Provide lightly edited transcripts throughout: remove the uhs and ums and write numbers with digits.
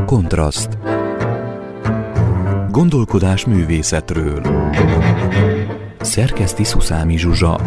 Kontraszt. Gondolkodás művészetről. Szerkeszti Szuszámi Zsuzsa.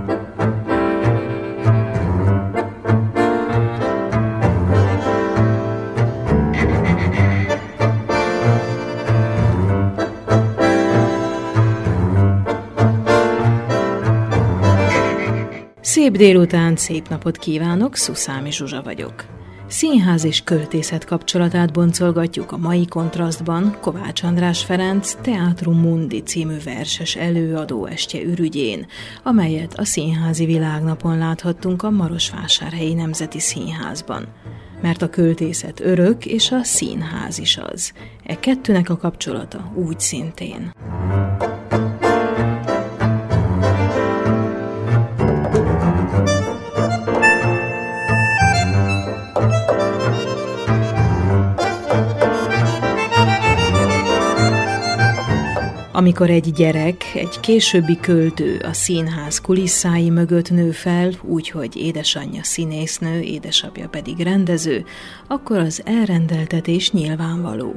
Szép délután, szép napot kívánok, Szuszámi Zsuzsa vagyok. Színház és költészet kapcsolatát boncolgatjuk a mai Kontrasztban Kovács András Ferenc Teatrum Mundi című verses előadóestje ürügyén, amelyet a Színházi Világnapon láthattunk a Marosvásárhelyi Nemzeti Színházban. Mert a költészet örök, és a színház is az. E kettőnek a kapcsolata úgy szintén. Amikor egy gyerek, egy későbbi költő a színház kulisszái mögött nő fel, úgyhogy édesanyja színésznő, édesapja pedig rendező, akkor az elrendeltetés nyilvánvaló.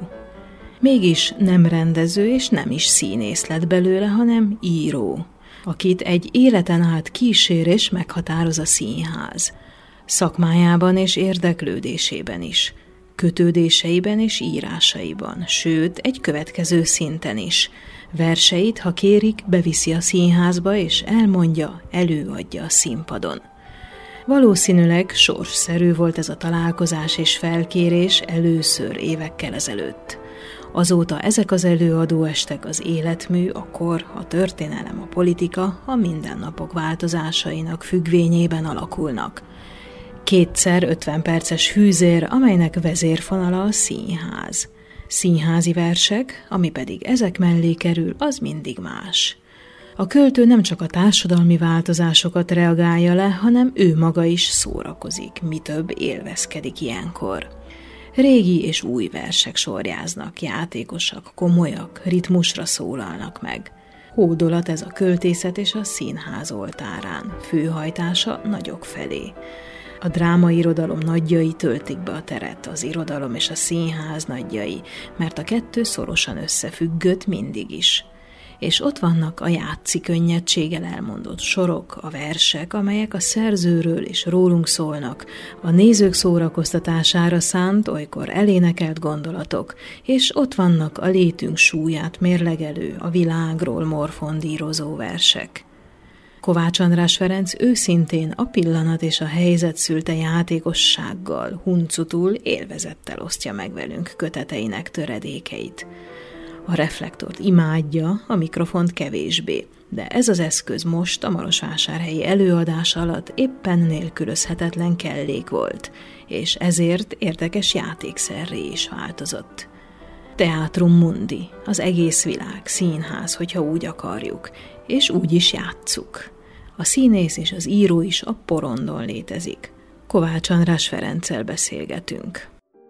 Mégis nem rendező és nem is színész lett belőle, hanem író, akit egy életen át kísér és meghatároz a színház. Szakmájában és érdeklődésében is, kötődéseiben és írásaiban, sőt, egy következő szinten is. Verseit, ha kérik, beviszi a színházba, és elmondja, előadja a színpadon. Valószínűleg sorsszerű volt ez a találkozás és felkérés először évekkel ezelőtt. Azóta ezek az előadóestek az életmű, a kor, a történelem, a politika, a mindennapok változásainak függvényében alakulnak. Kétszer 50 perces fűzér, amelynek vezérfonala a színház. Színházi versek, ami pedig ezek mellé kerül, az mindig más. A költő nem csak a társadalmi változásokat reagálja le, hanem ő maga is szórakozik, mi több élvezkedik ilyenkor. Régi és új versek sorjáznak, játékosak, komolyak, ritmusra szólalnak meg. Hódolat ez a költészet és a színház oltárán, főhajtása nagyok felé. A drámairodalom nagyjai töltik be a teret, az irodalom és a színház nagyjai, mert a kettő szorosan összefüggött mindig is. És ott vannak a játszi könnyedséggel elmondott sorok, a versek, amelyek a szerzőről és rólunk szólnak, a nézők szórakoztatására szánt, olykor elénekelt gondolatok, és ott vannak a létünk súlyát mérlegelő, a világról morfondírozó versek. Kovács András Ferenc őszintén a pillanat és a helyzet szülte játékossággal, huncutul, élvezettel osztja meg velünk köteteinek töredékeit. A reflektort imádja, a mikrofont kevésbé, de ez az eszköz most a marosvásárhelyi előadás alatt éppen nélkülözhetetlen kellék volt, és ezért érdekes játékszerré is változott. Teatrum Mundi, az egész világ, színház, hogyha úgy akarjuk, és úgy is játsszuk. A színész és az író is a porondon létezik. Kovács András Ferenccel beszélgetünk.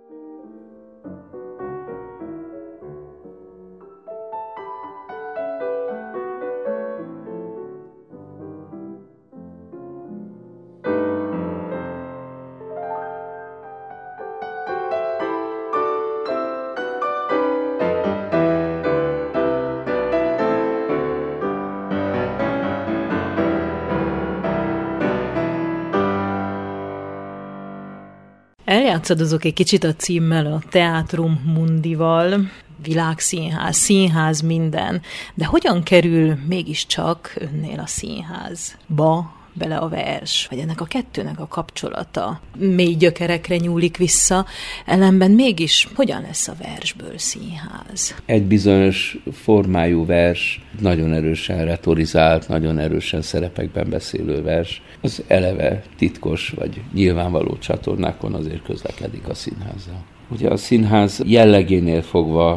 Eljátszadozok egy kicsit a címmel, a Teatrum Mundival, világszínház, színház minden, de hogyan kerül mégiscsak önnél a színházba bele a vers, vagy ennek a kettőnek a kapcsolata mély gyökerekre nyúlik vissza, ellenben mégis hogyan lesz a versből színház? Egy bizonyos formájú vers, nagyon erősen retorizált, nagyon erősen szerepekben beszélő vers, az eleve titkos vagy nyilvánvaló csatornákon azért közlekedik a színházzal. Ugye a színház jellegénél fogva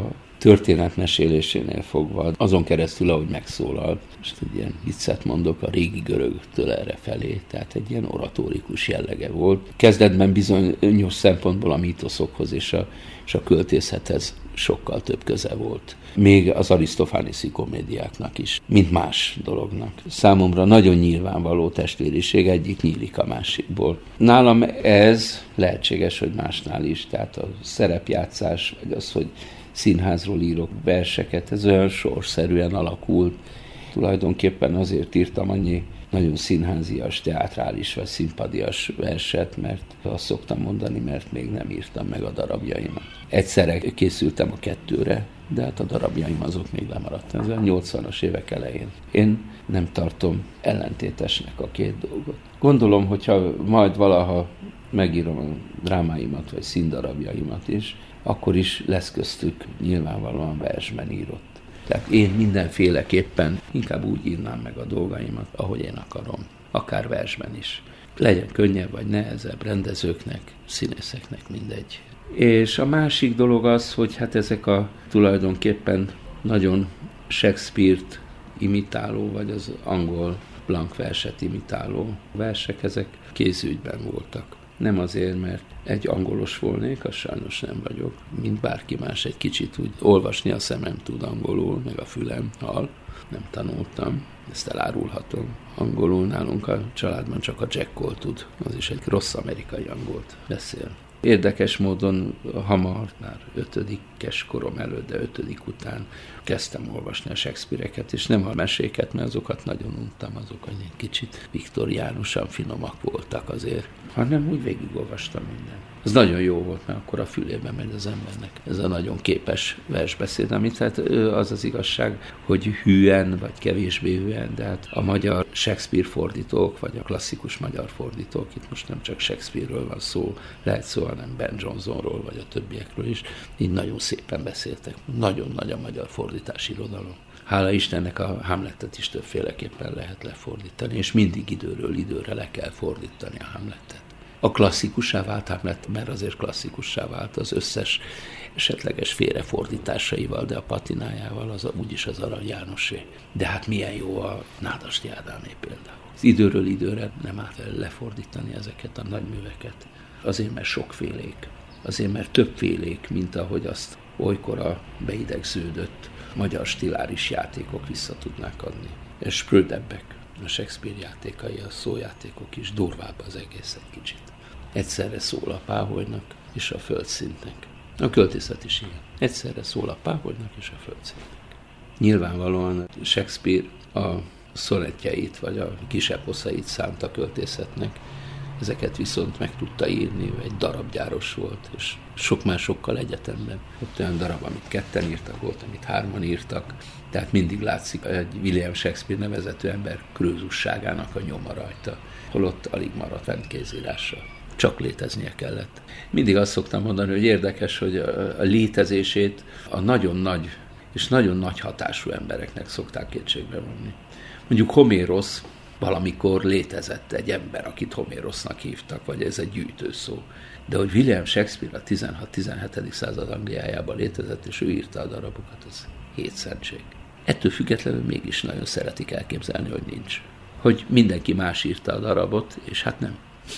történetmesélésénél fogva, azon keresztül, ahogy megszólal. Most egy ilyen viccet mondok, a régi görögtől erre felé, tehát egy ilyen oratórikus jellege volt. Kezdetben bizonyos szempontból a mítoszokhoz és a költészethez sokkal több köze volt. Még az arisztofániszi komédiáknak is, mint más dolognak. Számomra nagyon nyilvánvaló testvériség, egyik nyílik a másikból. Nálam ez lehetséges, hogy másnál is, tehát a szerepjátszás, vagy az, hogy színházról írok verseket, ez olyan sorszerűen alakult. Tulajdonképpen azért írtam annyi nagyon színházias, teátrális vagy színpadias verset, mert azt szoktam mondani, mert még nem írtam meg a darabjaimat. Egyszerre készültem a 2-re, de hát a darabjaim azok még lemaradtak. Ez a 80-as évek elején. Én nem tartom ellentétesnek a két dolgot. Gondolom, hogyha majd valaha megírom a drámáimat, vagy színdarabjaimat is, akkor is lesz köztük nyilvánvalóan versben írott. Tehát én mindenféleképpen inkább úgy írnám meg a dolgaimat, ahogy én akarom. Akár versben is. Legyen könnyebb vagy nehezebb, rendezőknek, színészeknek, mindegy. És a másik dolog az, hogy hát ezek a tulajdonképpen nagyon Shakespeare-t imitáló, vagy az angol blank verset imitáló versek, ezek kézügyben voltak. Nem azért, mert egy angolos volnék, az sajnos nem vagyok, mint bárki más, egy kicsit úgy olvasni a szemem tud angolul, meg a fülem hall. Nem tanultam, ezt elárulhatom. Angolul nálunk a családban csak a Jack Cole tud, az is egy rossz amerikai angolt beszél. Érdekes módon hamar, már 5-es korom előtt, de 5. után kezdtem olvasni a Shakespeare-eket, és nem a meséket, mert azokat nagyon untam, azok egy kicsit viktoriánusan finomak voltak azért, hanem úgy végigolvastam mindent. Ez nagyon jó volt, mert akkor a fülében megy az embernek ez a nagyon képes versbeszéd, amit hát az az igazság, hogy hűen, vagy kevésbé hűen, de hát a magyar Shakespeare fordítók, vagy a klasszikus magyar fordítók, itt most nem csak Shakespeare-ről van szó, lehet szó, hanem Ben Jonsonról, vagy a többiekről is, így nagyon szépen beszéltek. Nagyon nagy a magyar fordítási irodalom. Hála Istennek a Hamletet is többféleképpen lehet lefordítani, és mindig időről időre le kell fordítani a Hamletet. A klasszikussá vált Hamlet, mert azért klasszikussá vált az összes esetleges félrefordításaival, de a patinájával az úgyis az Arany Jánosé. De hát milyen jó a Nádasdy Ádámé például. Az időről időre nem áll lefordítani ezeket a nagyműveket. Azért, mert sokfélék. Azért, mert többfélék, mint ahogy azt olykor a beidegződött magyar stiláris játékok vissza tudnák adni. És sprödebbek. A Shakespeare játékai, a szójátékok is durvább az egész egy kicsit. Egyszerre szól a páholynak és a földszintnek. A költészet is ilyen. Egyszerre szól a páholynak és a földszintnek. Nyilvánvalóan Shakespeare a szonettjeit vagy a kiseposzait szánt a költészetnek. Ezeket viszont meg tudta írni, egy darabgyáros volt, és sok másokkal egyetemben. Ott olyan darab, amit 2 írtak, volt, amit 3 írtak. Tehát mindig látszik egy William Shakespeare nevezetű ember krőzusságának a nyoma rajta, holott alig maradt fent kézírásra. Csak léteznie kellett. Mindig azt szoktam mondani, hogy érdekes, hogy a létezését a nagyon nagy és nagyon nagy hatású embereknek szokták kétségbe vonni. Mondjuk Homérosz valamikor létezett egy ember, akit Homérosznak hívtak, vagy ez egy gyűjtőszó. De hogy William Shakespeare a 16-17. század Angliájában létezett, és ő írta a darabokat, az hétszentség. Ettől függetlenül mégis nagyon szeretik elképzelni, hogy nincs. Hogy mindenki más írta a darabot, és hát nem.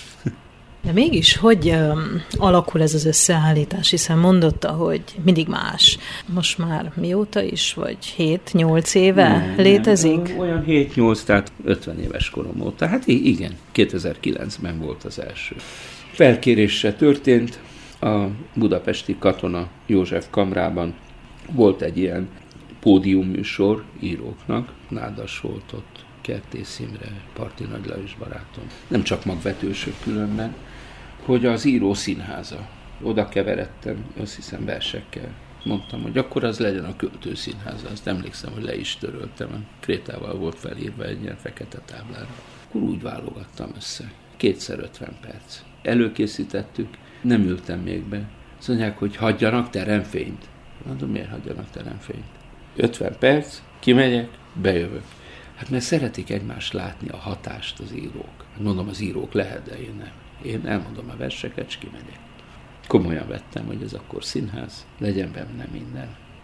De mégis, hogy alakul ez az összeállítás, hiszen mondotta, hogy mindig más. Most már mióta is, vagy 7-8 éve létezik? Nem, olyan 7-8, tehát 50 éves korom óta. Hát igen, 2009-ben volt az első. Felkérésre történt a budapesti Katona József Kamrában. Volt egy ilyen pódiumműsor íróknak, Nádas volt ott, Kertész Imre, Parti Nagy Lajos barátom. Nem csak magvetősök különben, hogy az író színháza. Oda keveredtem, azt hiszem versekkel. Mondtam, hogy akkor az legyen a költő színháza. Azt emlékszem, hogy le is töröltem. Krétával volt felírva egy ilyen fekete táblára. Akkor úgy válogattam össze. 2x50 perc. Előkészítettük, nem ültem még be. Azt mondják, hogy hagyjanak teremfényt. Mondom, miért hagyjanak teremfényt? 50 perc, kimegyek, bejövök. Hát mert szeretik egymást látni, a hatást az írók. Mondom, az írók lehet, de én nem. Én elmondom a verseket, és kimegyek. Komolyan vettem, hogy ez akkor színház, legyen benne minden.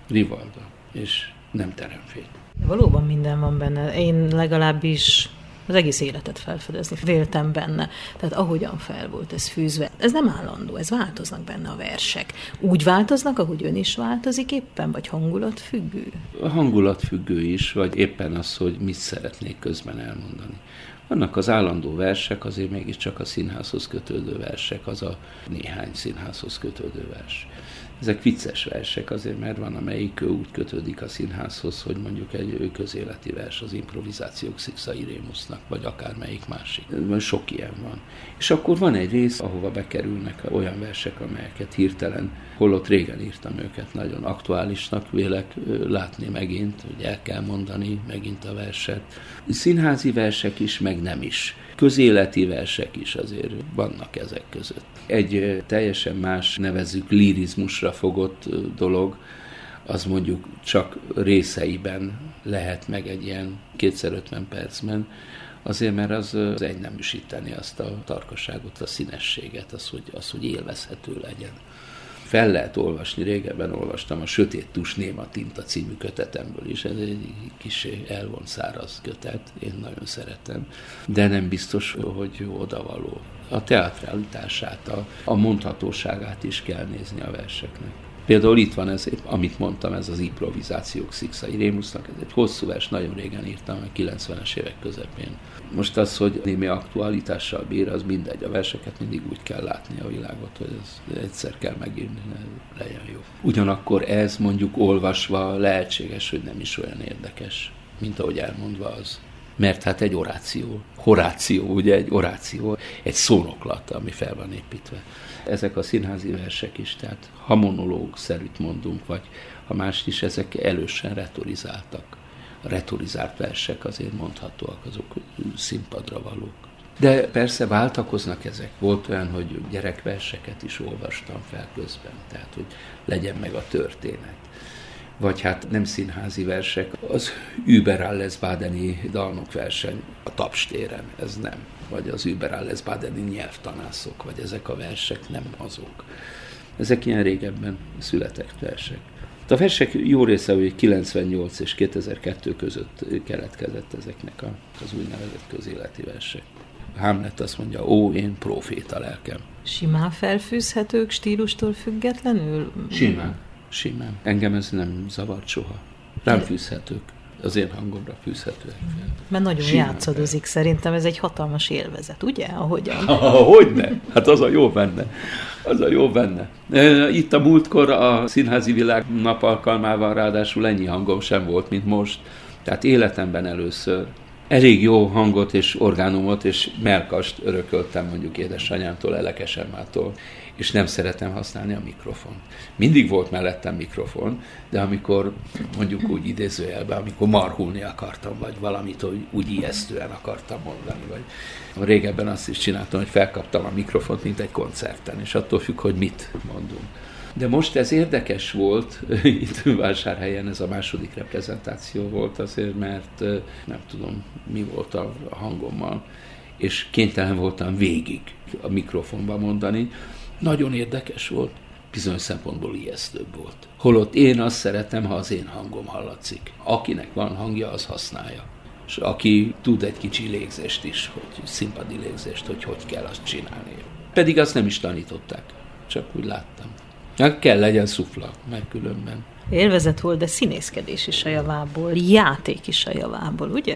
Rivalda, és nem teremfény. Valóban minden van benne. Én legalábbis az egész életet felfedezni véltem benne. Tehát ahogyan fel volt ez fűzve. Ez nem állandó, ez változnak benne a versek. Úgy változnak, ahogy ön is változik éppen, vagy hangulatfüggő? A hangulatfüggő is, vagy éppen az, hogy mit szeretnék közben elmondani. Vannak az állandó versek, azért mégiscsak a színházhoz kötődő versek, az a néhány színházhoz kötődő vers. Ezek vicces versek azért, mert van, amelyik úgy kötődik a színházhoz, hogy mondjuk egy közéleti vers, az improvizációk Szikszai Rémusznak, vagy akármelyik másik. Sok ilyen van. És akkor van egy rész, ahova bekerülnek olyan versek, amelyeket hirtelen, holott régen írtam őket, nagyon aktuálisnak vélek látni megint, hogy el kell mondani megint a verset. Színházi versek is, meg nem is. Közéleti versek is azért vannak ezek között. Egy teljesen más, nevezzük lirizmusra fogott dolog, az mondjuk csak részeiben lehet meg egy ilyen 2x50 percben, azért, mert az egyneműsíteni azt a tarkasságot, a színességet, az, hogy élvezhető legyen. Fel lehet olvasni, régebben olvastam a Sötét tus néma tinta című kötetemből is, ez egy kis elvont száraz kötet, én nagyon szeretem, de nem biztos, hogy odavaló. A teatralitását, a mondhatóságát is kell nézni a verseknek. Például itt van ez, amit mondtam, ez az improvizációk Szikszai Rémusznak, ez egy hosszú vers, nagyon régen írtam, a 90-es évek közepén. Most az, hogy némi aktualitással bír, az mindegy, a verseket mindig úgy kell látni a világot, hogy ez egyszer kell megírni, legyen jó. Ugyanakkor ez mondjuk olvasva lehetséges, hogy nem is olyan érdekes, mint ahogy elmondva az. Mert hát egy oráció. Horáció, ugye egy oráció, egy szónoklat, ami fel van építve. Ezek a színházi versek is, tehát ha monológ-szerűt mondunk, vagy ha mást is, ezek elősen retorizáltak. A retorizált versek azért mondhatóak, azok színpadra valók. De persze váltakoznak ezek. Volt olyan, hogy gyerekverseket is olvastam fel közben, tehát hogy legyen meg a történet. Vagy hát nem színházi versek, az Über alles Badeni dalnokverseny a Tapstéren, ez nem. Vagy az Über alles Badeni nyelvtanászok, vagy ezek a versek nem azok. Ezek ilyen régebben született versek. A versek jó része, hogy 98 és 2002 között keletkezett ezeknek az úgynevezett közéleti versek. Hamlet azt mondja, ó, én próféta lelkem. Simán felfűzhetők stílustól függetlenül? Simán. Engem ez nem zavart soha. Rám fűzhetők. Az én hangomra fűzhetőek fel. Mert nagyon játszadozik, szerintem ez egy hatalmas élvezet, ugye? Ahogyan? Hogyne? Hát az a jó benne. Itt a múltkor a Színházi Világnap alkalmával ráadásul ennyi hangom sem volt, mint most. Tehát életemben először elég jó hangot és orgánumot és melkast örököltem mondjuk édesanyámtól, Elekes Emmától, és nem szeretem használni a mikrofont. Mindig volt mellettem mikrofon, de amikor mondjuk úgy idézőjelben, amikor marhulni akartam, vagy valamit úgy ijesztően akartam mondani, vagy régebben azt is csináltam, hogy felkaptam a mikrofont, mint egy koncerten, és attól függ, hogy mit mondunk. De most ez érdekes volt, itt Vásárhelyen ez a második reprezentáció volt azért, mert nem tudom, mi volt a hangommal, és kénytelen voltam végig a mikrofonba mondani. Nagyon érdekes volt, bizonyos szempontból ijesztőbb volt. Holott én azt szeretem, ha az én hangom hallatszik. Akinek van hangja, az használja. És aki tud egy kicsi légzést is, hogy színpadi légzést, hogy kell azt csinálni. Pedig azt nem is tanították, csak úgy láttam. Kell legyen szufla, meg különben. Élvezet volt, de színészkedés is a javából, játék is a javából, ugye?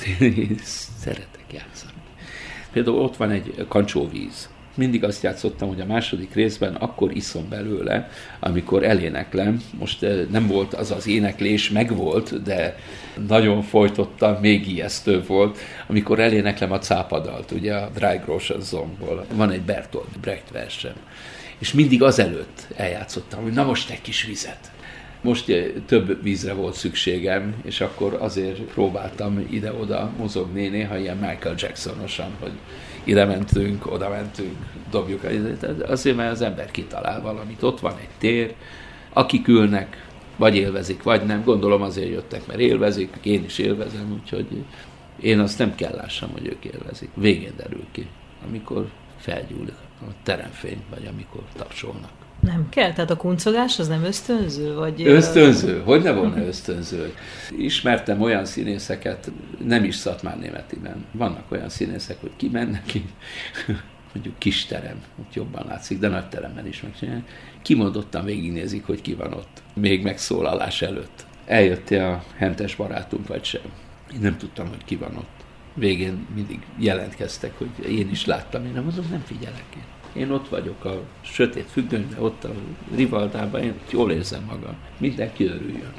Én szeretek játszani. Például ott van egy kancsóvíz. Mindig azt játszottam, hogy a második részben akkor iszom belőle, amikor eléneklem. Most nem volt az éneklés, megvolt, de nagyon folytottam, még ijesztő volt, amikor eléneklem a cápadalt, ugye a Drei Groschen Songból. Van egy Bertolt Brecht versem. És mindig azelőtt eljátszottam, hogy na most egy kis vizet. Most több vízre volt szükségem, és akkor azért próbáltam ide-oda mozogni, néha ilyen Michael Jacksonosan, hogy ide mentünk, oda mentünk, dobjuk. Azért, mert az ember kitalál valamit. Ott van egy tér, akik ülnek, vagy élvezik, vagy nem. Gondolom azért jöttek, mert élvezik, én is élvezem, úgyhogy én azt nem kell lássam, hogy ők élvezik. Végén derül ki, amikor felgyúlik a teremfény, vagy amikor tapsolnak. Nem kell? Tehát a kuncogás az nem ösztönző? Vagy ösztönző? Hogy ne volna ösztönző? Ismertem olyan színészeket, nem is Szatmárnémetiben. Vannak olyan színészek, hogy kimennek, mondjuk kis terem, ott jobban látszik, de nagy teremben is megcsinálják. Kimondottan végignézik, hogy ki van ott, még megszólalás előtt. Eljött a hentes barátunk, vagy sem. Én nem tudtam, hogy ki van ott. Végén mindig jelentkeztek, hogy én is láttam, én nem mondom, nem figyelek én ott vagyok a sötét függönyben, ott a Rivaldában, én jól érzem magam. Mindenki örüljön.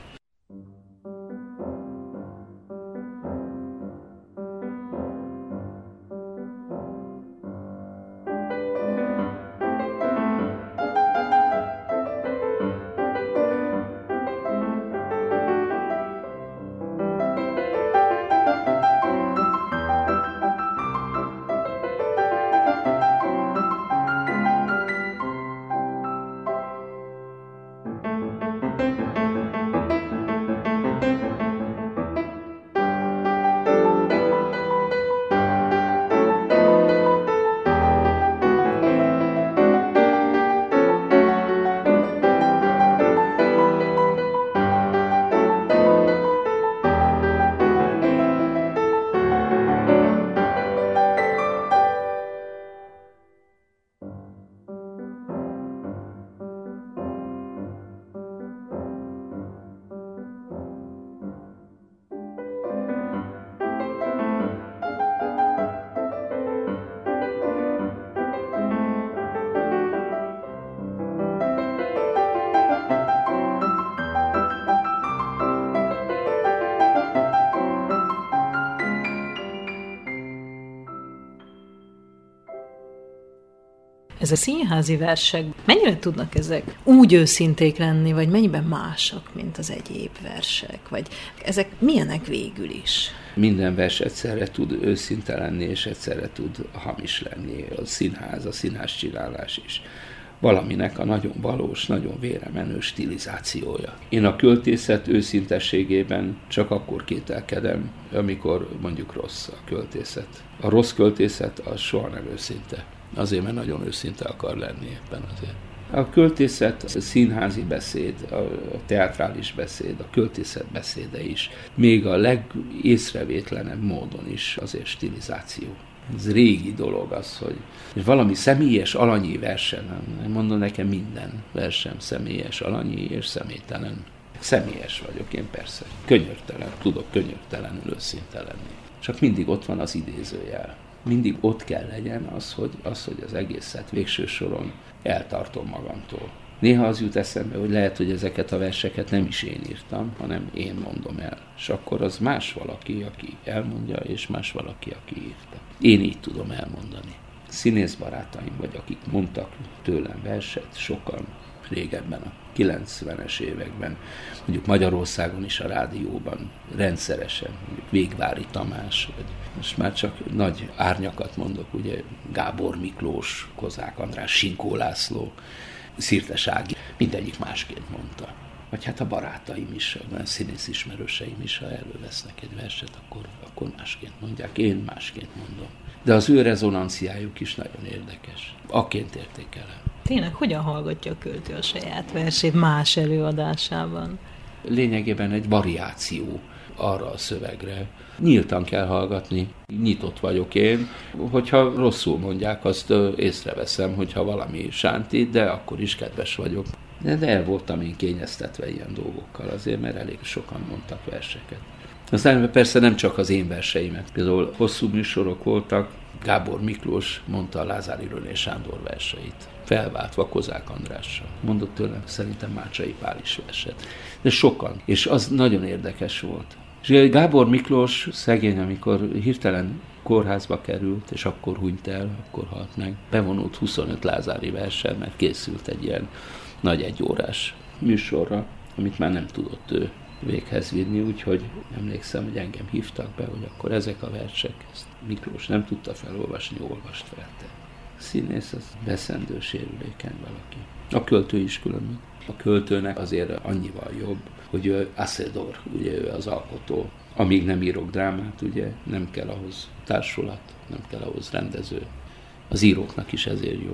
Ez a színházi versek, mennyire tudnak ezek úgy őszinték lenni, vagy mennyiben másak, mint az egyéb versek? Vagy ezek milyenek végül is? Minden vers egyszerre tud őszinte lenni, és egyszerre tud hamis lenni. A színház csinálás is. Valaminek a nagyon valós, nagyon véremenő stilizációja. Én a költészet őszintességében csak akkor kételkedem, amikor mondjuk rossz a költészet. A rossz költészet az soha nem őszinte. Azért, mert nagyon őszinte akar lenni éppen azért. A költészet, a színházi beszéd, a teátrális beszéd, a költészet beszéde is, még a legészrevétlenebb módon is azért stilizáció. Ez régi dolog az, hogy valami személyes, alanyi versen, mondom nekem minden versem személyes, alanyi és személytelen. Személyes vagyok én persze, könyörtelen, tudok könyörtelenül őszinte lenni. Csak mindig ott van az idézőjel. Mindig ott kell legyen az, hogy az egészet végső soron eltartom magamtól. Néha az jut eszembe, hogy lehet, hogy ezeket a verseket nem is én írtam, hanem én mondom el. És akkor az más valaki, aki elmondja, és más valaki, aki írta. Én így tudom elmondani. Színészbarátaim, vagy akik mondtak tőlem verset, sokan régebben, a 90-es években, mondjuk Magyarországon is a rádióban rendszeresen, mondjuk Végvári Tamás, vagy most már csak nagy árnyakat mondok, ugye Gábor Miklós, Kozák András, Sinkó László, Szirtes Ági, mindegyik másként mondta. Vagy hát a barátaim is, a színész ismerőseim is, ha elővesznek egy verset, akkor másként mondják, én másként mondom. De az ő rezonanciájuk is nagyon érdekes. Akként értékelem. Tényleg, hogyan hallgatja a költő a saját versét más előadásában? Lényegében egy variáció arra a szövegre. Nyíltan kell hallgatni, nyitott vagyok én. Hogyha rosszul mondják, azt észreveszem, hogyha valami sántít, de akkor is kedves vagyok. De el voltam én kényeztetve ilyen dolgokkal azért, mert elég sokan mondtak verseket. Aztán persze nem csak az én verseimet. Például hosszú műsorok voltak, Gábor Miklós mondta a Lázár Irőné Sándor verseit, felváltva Kozák Andrással. Mondott tőlem szerintem Mácsai Pál is verset. De sokan, és az nagyon érdekes volt. És Gábor Miklós szegény, amikor hirtelen kórházba került, és akkor hunyt el, akkor halt meg, bevonult 25 lázári verssel, mert készült egy ilyen nagy egyórás műsorra, amit már nem tudott ő véghez vinni, úgyhogy emlékszem, hogy engem hívtak be, hogy akkor ezek a versek, ezt Miklós nem tudta felolvasni, olvast fel te. A színész az veszendő sérülékeny valaki. A költő is különben. A költőnek azért annyival jobb, hogy ő hacedor, ugye ő az alkotó. Amíg nem írok drámát, ugye nem kell ahhoz társulat, nem kell ahhoz rendező. Az íróknak is ezért jó.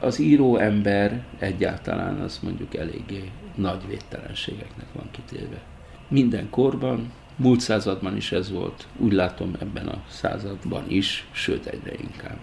Az író ember egyáltalán az mondjuk eléggé nagy védtelenségeknek van kitéve. Minden korban, múlt században is ez volt, úgy látom ebben a században is, sőt egyre inkább.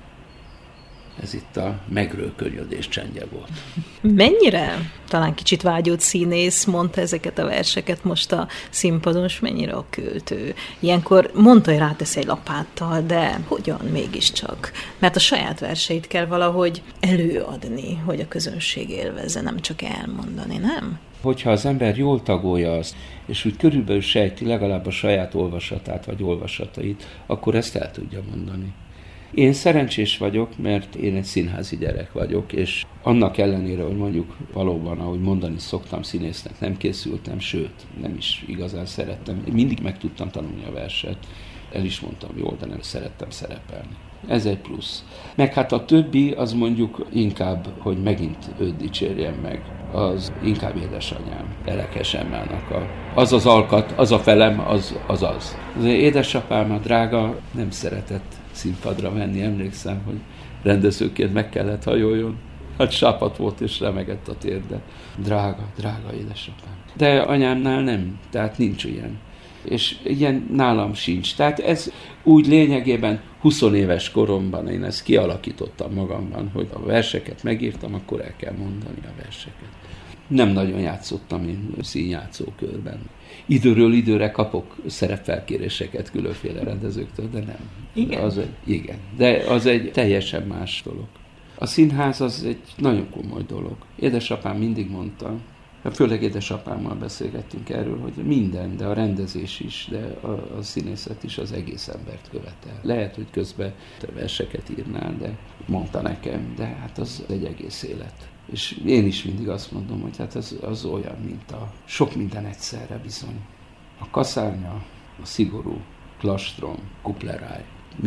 Ez itt a megrőkönyödés csendje volt. Mennyire, talán kicsit vágyott színész mondta ezeket a verseket most a színpadon, és mennyire a költő? Ilyenkor mondta, hogy rátesz egy lapáttal, de hogyan mégiscsak? Mert a saját verseit kell valahogy előadni, hogy a közönség élvezze, nem csak elmondani, nem? Hogyha az ember jól tagolja azt, és úgy körülbelül sejti legalább a saját olvasatát vagy olvasatait, akkor ezt el tudja mondani. Én szerencsés vagyok, mert én egy színházi gyerek vagyok, és annak ellenére, hogy mondjuk valóban, ahogy mondani szoktam, színésznek nem készültem, sőt, nem is igazán szerettem. Én mindig meg tudtam tanulni a verset, el is mondtam jól, de nem szerettem szerepelni. Ez egy plusz. Meg hát a többi, az mondjuk inkább, hogy megint őt dicsérjem meg, az inkább édesanyám, Elekes Emmának az az alkat, az a felem, az. Az édesapám, a drága, nem szeretett színpadra menni, emlékszem, hogy rendezőként meg kellett hajoljon. Hát sápat volt és remegett a térde. Drága édesapám. De anyámnál nem, tehát nincs ilyen. És ilyen nálam sincs. Tehát ez úgy lényegében 20 éves koromban én ezt kialakítottam magamban, hogy a verseket megírtam, akkor el kell mondani a verseket. Nem nagyon játszottam én színjátszókörben. Időről időre kapok szerepfelkéréseket különféle rendezőktől, de nem. Igen? Igen, de az egy teljesen más dolog. A színház az egy nagyon komoly dolog. Édesapám mindig mondta, főleg édesapámmal beszélgettünk erről, hogy minden, de a rendezés is, de a színészet is az egész embert követel. Lehet, hogy közben verseket írnál, de mondta nekem, de hát az egy egész élet. És én is mindig azt mondom, hogy hát az olyan, mint a sok minden egyszerre bizony. A kaszárnya, a szigorú, klastrom, kupleráj,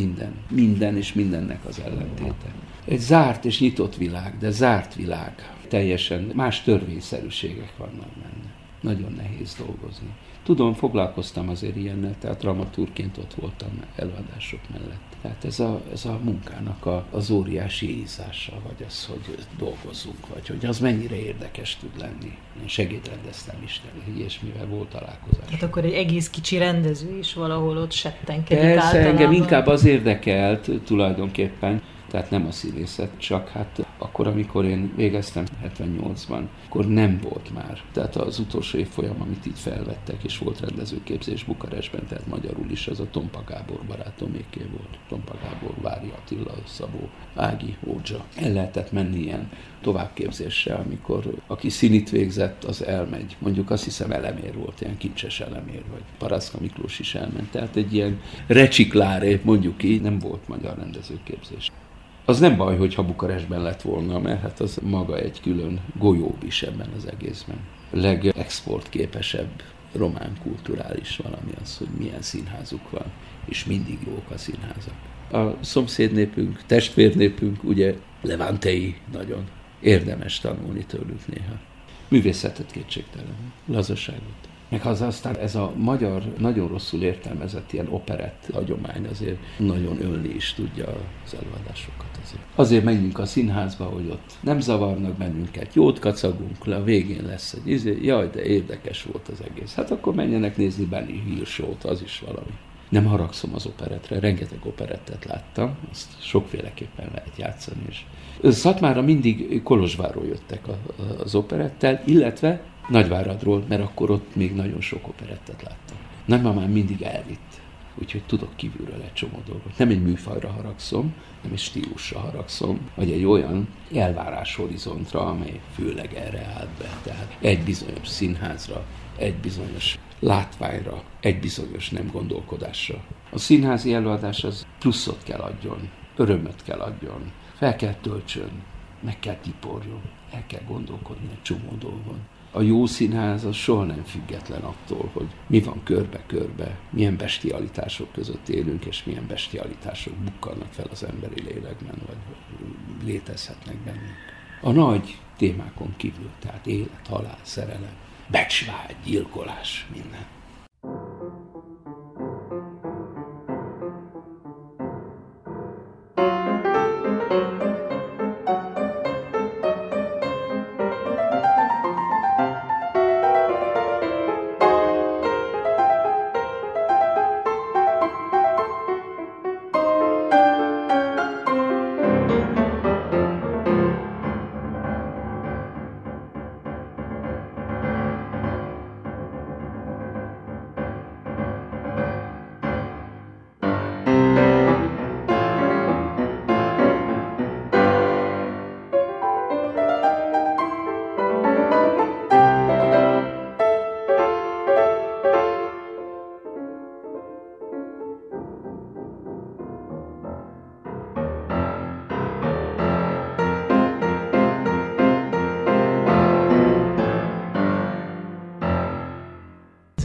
minden és mindennek az ellentéte. Egy zárt és nyitott világ, de zárt világ. Teljesen más törvényszerűségek vannak benne. Nagyon nehéz dolgozni. Tudom, foglalkoztam azért ilyennel, tehát dramaturgként ott voltam előadások mellett. Tehát ez a munkának az óriási ízása, vagy az, hogy dolgozzunk, vagy hogy az mennyire érdekes tud lenni. Én segédrendeztem is, ilyesmivel volt találkozás. Hát akkor egy egész kicsi rendező is valahol ott settenkedik általában. általában. Engem inkább az érdekelt tulajdonképpen, tehát nem a színészet, csak hát akkor, amikor én végeztem 78-ban, akkor nem volt már. Tehát az utolsó évfolyam, amit így felvettek, és volt rendezőképzés Bukarestben, tehát magyarul is, az a Tompa Gábor barátoméké volt. Tompa Gábor, Vári Attila, Szabó, Ági, Ódzsa. El lehetett menni ilyen továbbképzésre, amikor aki színit végzett, az elmegy. Mondjuk azt hiszem Elemér volt, ilyen Kincses Elemér, vagy Paraszka Miklós is elment. Tehát egy ilyen recsikláré, mondjuk így, nem volt magyar rendezőképzés. Az nem baj, hogyha Bukarestben lett volna, mert hát az maga egy külön golyó is ebben az egészben. A legexportképesebb román kulturális valami az, hogy milyen színházuk van, és mindig jók a színházak. A szomszédnépünk, testvérnépünk, ugye levantei, nagyon érdemes tanulni tőlük néha. Művészetet kétségtelen, lazaságot. Meg aztán ez a magyar, nagyon rosszul értelmezett ilyen operett hagyomány azért nagyon ölni is tudja az előadásokat. Azért menjünk a színházba, hogy ott nem zavarnak bennünket, jót kacagunk le, a végén lesz egy jaj, de érdekes volt az egész. Hát akkor menjenek nézni Benny Hill show-t, az is valami. Nem haragszom az operettre, rengeteg operettet láttam, azt sokféleképpen lehet játszani is. Szatmára mindig Kolozsvárról jöttek az operettel, illetve Nagyváradról, mert akkor ott még nagyon sok operettet láttam. Nagymamám mindig elvitt, úgyhogy tudok kívülről egy csomó dolgot. Nem egy műfajra haragszom, nem egy stílusra haragszom, vagy egy olyan elváráshorizontra, amely főleg erre állt be. Tehát egy bizonyos színházra, egy bizonyos látványra, egy bizonyos nem gondolkodásra. A színházi előadás az pluszot kell adjon, örömöt kell adjon, fel kell töltsön, meg kell tiporjon, el kell gondolkodni egy csomó dolgon. A jó színház az soha nem független attól, hogy mi van körbe-körbe, milyen bestialitások között élünk, és milyen bestialitások bukkannak fel az emberi lélekben, vagy létezhetnek bennünk. A nagy témákon kívül, tehát élet, halál, szerelem, becsvágy, gyilkolás, minden.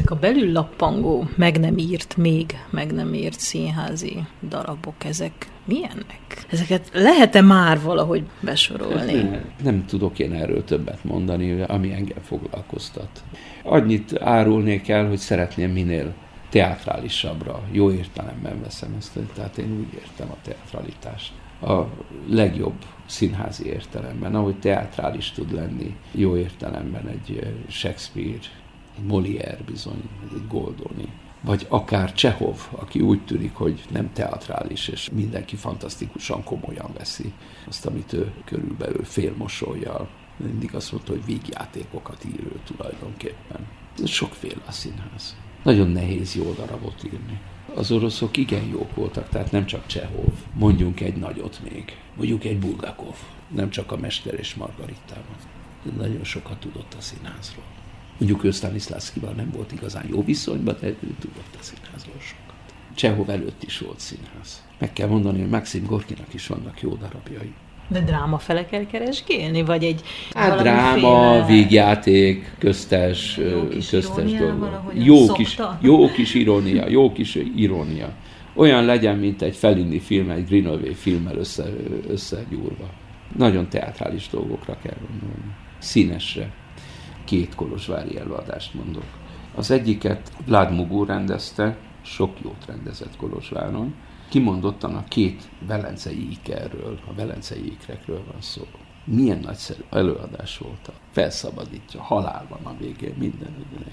Ezek a belül lappangó, meg nem írt színházi darabok, ezek milyenek? Ezeket lehet-e már valahogy besorolni? Nem tudok én erről többet mondani, ami engem foglalkoztat. Annyit árulnék el, hogy szeretném minél teátrálisabbra, jó értelemben veszem ezt, tehát én úgy értem a teatralitást. A legjobb színházi értelemben, ahogy teátrális tud lenni, jó értelemben egy Shakespeare, egy Molière bizony, egy Goldoni, vagy akár Csehov, aki úgy tűnik, hogy nem teatrális, és mindenki fantasztikusan komolyan veszi azt, amit ő körülbelül félmosollyal. Mindig azt mondta, hogy vígjátékokat ír ő tulajdonképpen. Sokféle a színház. Nagyon nehéz jó darabot írni. Az oroszok igen jók voltak, tehát nem csak Csehov. Mondjunk egy nagyot még. Mondjuk egy Bulgakov. Nem csak a Mester és Margaritában. Nagyon sokat tudott a színházról. Mondjuk ő Stanislavskival nem volt igazán jó viszonyban, de ő tudott a színházról sokat. Csehov előtt is volt színház. Meg kell mondani, hogy Maxim Gorkinak is vannak jó darabjai. De dráma fele kell keresgélni? Vagy egy dráma, vígjáték, köztes dolog. Jó kis irónia. Olyan legyen, mint egy Fellini film, egy Greenaway filmmel összegyúrva. Nagyon teátrális dolgokra kell gondolni. Színesre. 2 kolozsvári előadást mondok. Az egyiket Vlad Mugur rendezte, sok jót rendezett Kolozsváron. Kimondottan a 2 velencei ikerről, a velencei ikrekről van szó. Milyen nagyszerű előadás volt. Felszabadítja, halál van a végén, minden,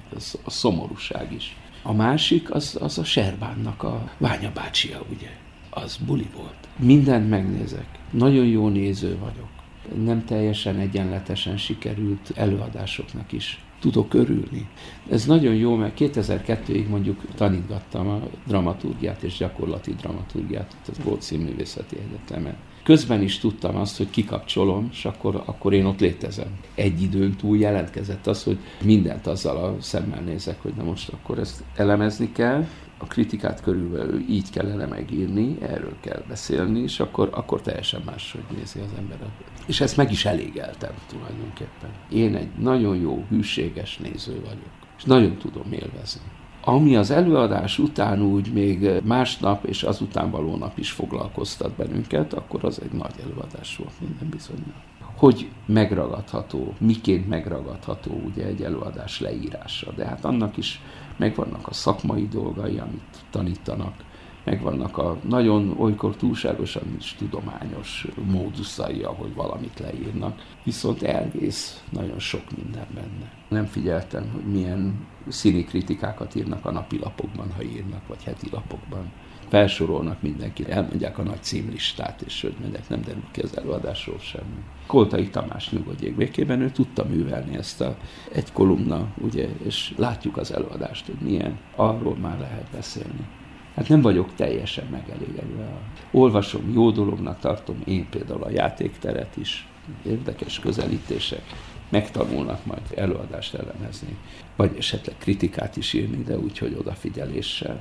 a szomorúság is. A másik, az a Serbánnak a Ványa bácsia, ugye? Az buli volt. Mindent megnézek. Nagyon jó néző vagyok. Nem teljesen egyenletesen sikerült előadásoknak is tudok örülni. Ez nagyon jó, mert 2002-ig mondjuk tanítgattam a dramaturgiát és gyakorlati dramaturgiát a Gót Színművészeti Egyetemen. Közben is tudtam azt, hogy kikapcsolom, és akkor én ott létezem. Egy időn túl jelentkezett az, hogy mindent azzal a szemmel nézek, hogy na most akkor ezt elemezni kell, a kritikát körülbelül így kellene megírni, erről kell beszélni, és akkor teljesen máshogy nézi az ember. És ezt meg is elégeltem tulajdonképpen. Én egy nagyon jó, hűséges néző vagyok, és nagyon tudom élvezni. Ami az előadás után úgy még másnap és azután való nap is foglalkoztat bennünket, akkor az egy nagy előadás volt minden bizonnyal. Hogy megragadható, miként megragadható ugye egy előadás leírása, de hát annak is megvannak a szakmai dolgai, amit tanítanak, megvannak a nagyon olykor túlságosan is tudományos móduszai, ahogy valamit leírnak, viszont elvész nagyon sok minden benne. Nem figyeltem, hogy milyen színi kritikákat írnak a napilapokban, ha írnak, vagy heti lapokban. Felsorolnak mindenkire, elmondják a nagy címlistát, és hogy megyek, nem derül ki az előadásról semmi. Koltai Tamás nyugodjék békében, ő tudta művelni ezt egy kolumna, ugye, és látjuk az előadást, hogy milyen, arról már lehet beszélni. Hát nem vagyok teljesen megelégedve. Olvasom, jó dolognak tartom, én például a játékteret is, érdekes közelítések, megtanulnak majd előadást elemezni, vagy esetleg kritikát is írni, de úgy, hogy odafigyeléssel.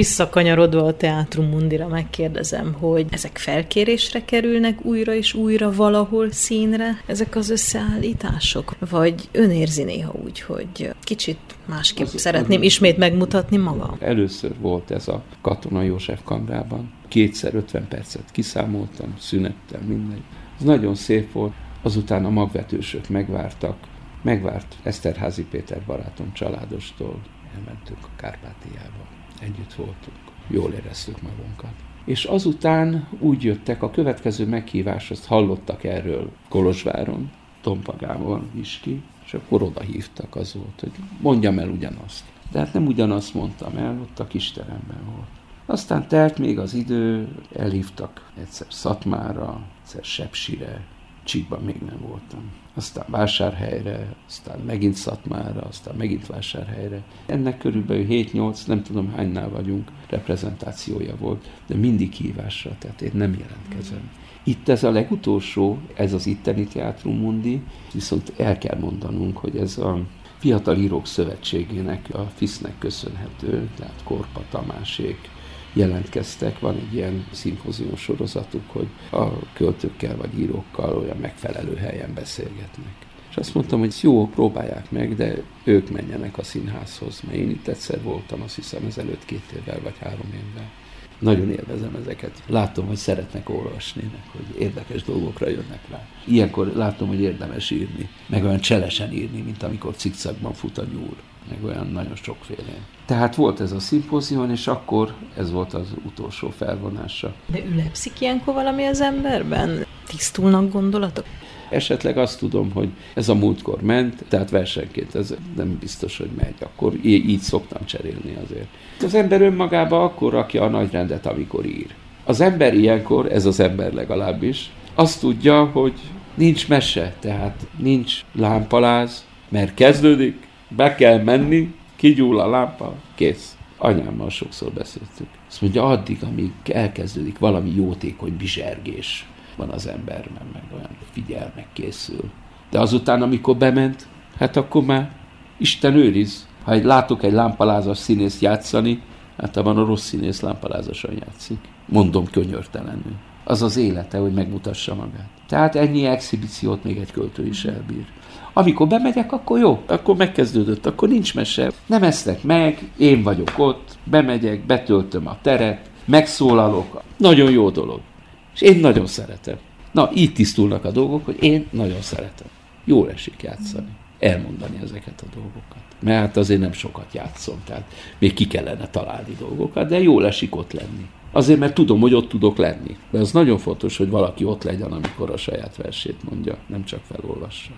Visszakanyarodva a Teatrum Mundira megkérdezem, hogy ezek felkérésre kerülnek újra és újra valahol színre, ezek az összeállítások? Vagy ön érzi néha úgy, hogy kicsit másképp szeretném ismét megmutatni magam? Először volt ez a Katona József Kamrában. 2x 50 percet kiszámoltam, szünettel, mindegy. Ez nagyon szép volt. Azután a magvetősök megvárt Eszterházy Péter barátom családostól, elmentünk a Kárpátiába. Együtt voltunk, jól éreztük magunkat. És azután úgy jöttek, a következő meghívás, azt hallottak erről Kolozsváron, Tompa Gábor Viski, és akkor oda hívtak, az volt, hogy mondjam el ugyanazt. De hát nem ugyanazt mondtam el, ott a kisteremben volt. Aztán telt még az idő, elhívtak egyszer Szatmára, egyszer Sepsire, Csíkban még nem voltam. Aztán Vásárhelyre, aztán megint Szatmára, aztán megint Vásárhelyre. Ennek körülbelül 7-8, nem tudom hánynál vagyunk, reprezentációja volt, de mindig hívásra, tehát én nem jelentkezem. Itt ez a legutolsó, ez az itteni Teatrum Mundi, viszont el kell mondanunk, hogy ez a Fiatal Írók Szövetségének, a FISZ-nek köszönhető, tehát Korpa Tamásék jelentkeztek, van egy ilyen szimpózium sorozatuk, hogy a költőkkel vagy írókkal olyan megfelelő helyen beszélgetnek. És azt mondtam, hogy jó, próbálják meg, de ők menjenek a színházhoz, mert én itt egyszer voltam, azt hiszem ezelőtt 2 évvel vagy 3 évvel. Nagyon élvezem ezeket. Látom, hogy szeretnek olvasni, hogy érdekes dolgokra jönnek rá. Ilyenkor látom, hogy érdemes írni, meg olyan cselesen írni, mint amikor cikcakban fut a nyúl, meg olyan nagyon sokfélén. Tehát volt ez a szimpózium, és akkor ez volt az utolsó felvonása. De ülepszik ilyenkor valami az emberben? Tisztulnak gondolatok? Esetleg azt tudom, hogy ez a múltkor ment, tehát versenként ez nem biztos, hogy megy. Akkor így szoktam cserélni azért. Az ember önmagába akkor rakja a nagy rendet, amikor ír. Az ember ilyenkor, ez az ember legalábbis, azt tudja, hogy nincs mese, tehát nincs lámpaláz, mert kezdődik, be kell menni, kigyúl a lámpa, kész. Anyámmal sokszor beszéltük. Azt mondja, addig, amíg elkezdődik valami jótékony bizsergés van az emberben, meg olyan figyel, meg készül. De azután, amikor bement, hát akkor már Isten őriz. Ha látok egy lámpalázas színészt játszani, általában a rossz színész lámpalázasan játszik. Mondom könyörtelenül. Az az élete, hogy megmutassa magát. Tehát ennyi exhibíciót még egy költő is elbír. Amikor bemegyek, akkor jó, akkor megkezdődött, akkor nincs mese. Nem esznek meg, én vagyok ott, bemegyek, betöltöm a teret, megszólalok. Nagyon jó dolog. És én nagyon szeretem. Na, így tisztulnak a dolgok, hogy én nagyon szeretem. Jól esik játszani, elmondani ezeket a dolgokat. Mert hát azért nem sokat játszom, tehát még ki kellene találni dolgokat, de jól esik ott lenni. Azért, mert tudom, hogy ott tudok lenni. De az nagyon fontos, hogy valaki ott legyen, amikor a saját versét mondja, nem csak felolvassa.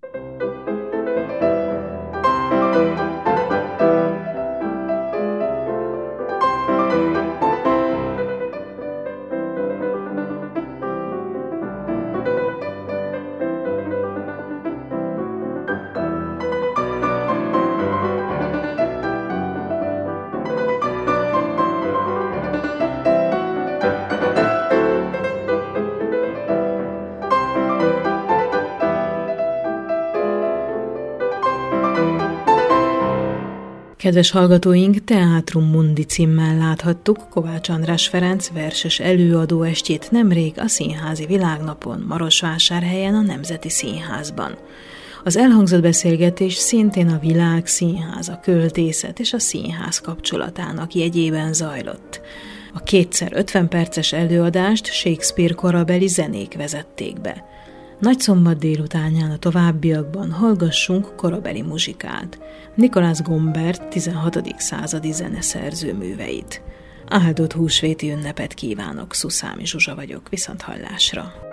Kedves hallgatóink, Teatrum Mundi címmel láthattuk Kovács András Ferenc verses előadó estjét nemrég a Színházi Világnapon, Marosvásárhelyen a Nemzeti Színházban. Az elhangzott beszélgetés szintén a Világszínház, a költészet és a színház kapcsolatának jegyében zajlott. A 2x 50 perces előadást Shakespeare korabeli zenék vezették be. Nagyszombat délutánján a továbbiakban hallgassunk korabeli muzsikát, Nicholas Gombert 16. századi zeneszerző műveit. Áldott húsvéti ünnepet kívánok, Szuszámi Zsuzsa vagyok, viszonthallásra!